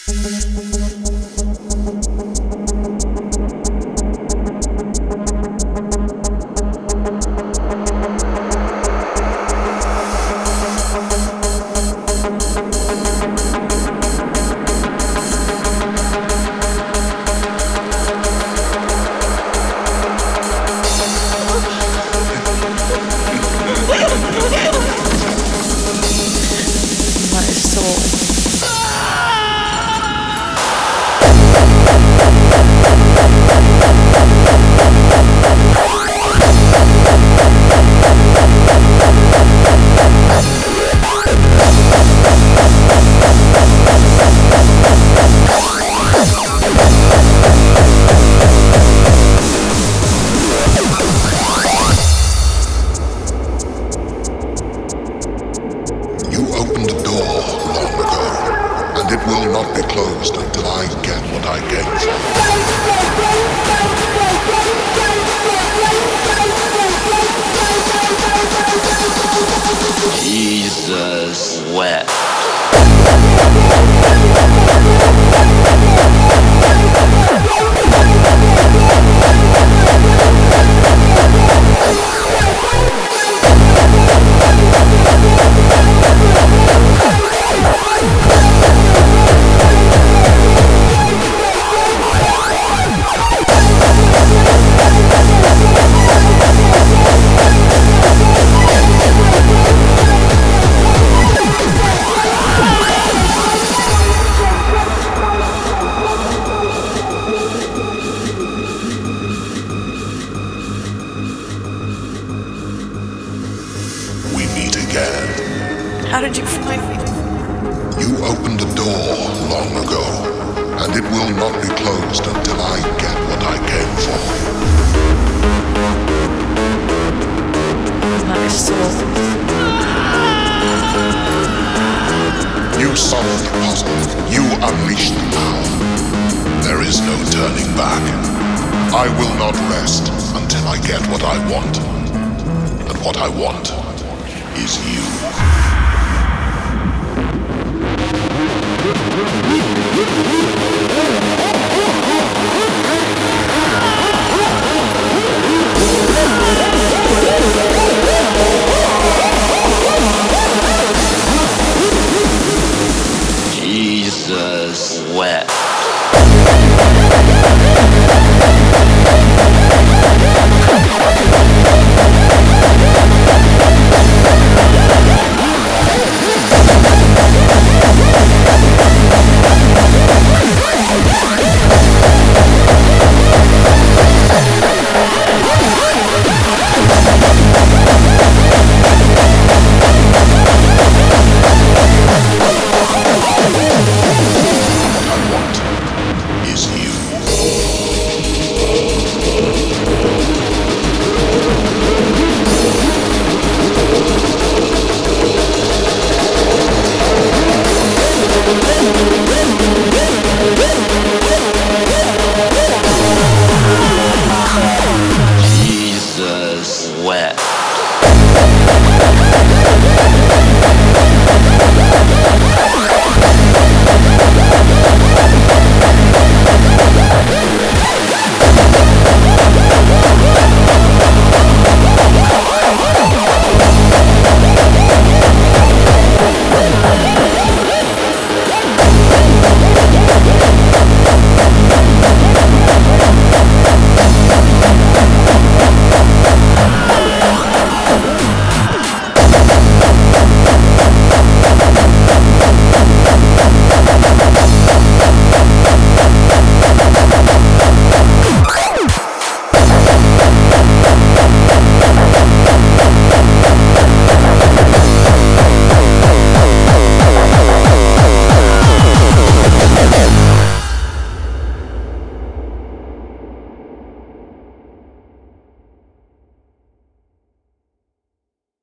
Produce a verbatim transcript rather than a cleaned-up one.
How did you find me? You opened a door long ago, and it will not be closed until I get what I came for. My soul. You solved the puzzle. You unleashed the power. There is no turning back. I will not rest until I get what I want. And what I want is you. Jesus wet.